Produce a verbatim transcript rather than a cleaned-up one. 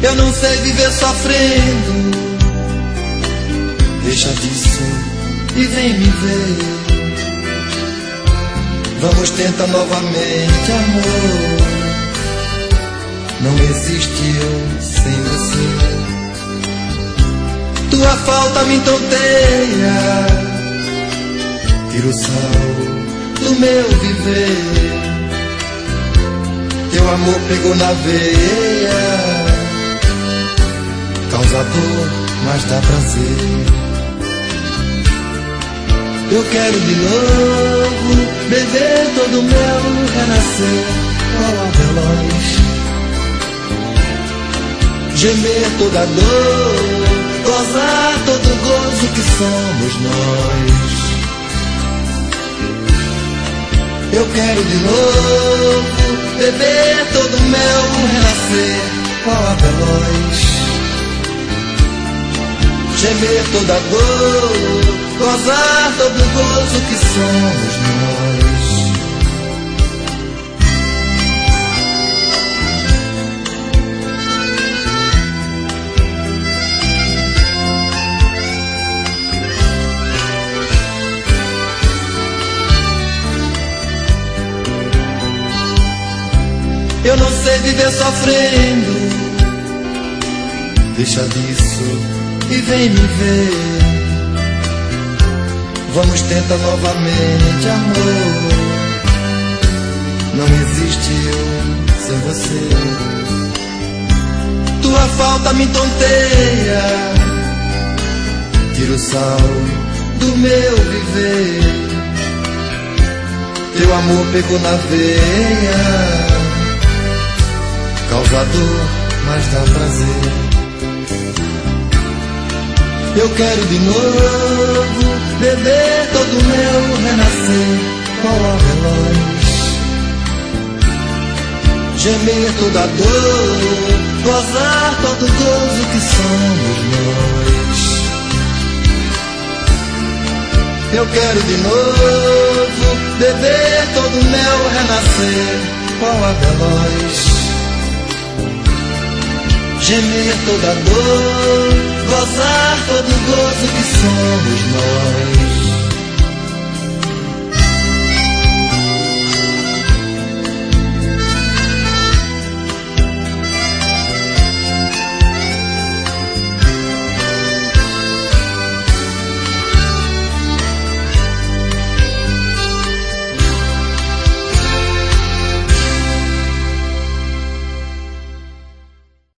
Eu não sei viver sofrendo. Deixa disso e vem me ver. Vamos tentar novamente, amor. Não existe eu sem você. Tua falta me tonteia, tira o sal do meu viver. Teu amor pegou na veia, causa dor, mas dá prazer. Eu quero de novo beber todo o mel, renascer qual a veloz, gemer toda a dor, gozar todo o gozo que somos nós. Eu quero de novo beber todo o mel, renascer qual a veloz, gemer toda a dor, gozar todo o gozo que somos nós. Eu não sei viver sofrendo. Deixa disso e vem me ver. Vamos tentar novamente, amor. Não existe eu sem você. Tua falta me tonteia, tira o sal do meu viver. Teu amor pegou na veia, causa dor, mas dá prazer. Eu quero de novo beber todo o mel, renascer qual a veloz, gemer toda a dor, gozar todo o gozo que somos nós. Eu quero de novo beber todo o mel, renascer qual a veloz, gemer toda a dor, gozar todo o gozo que somos nós.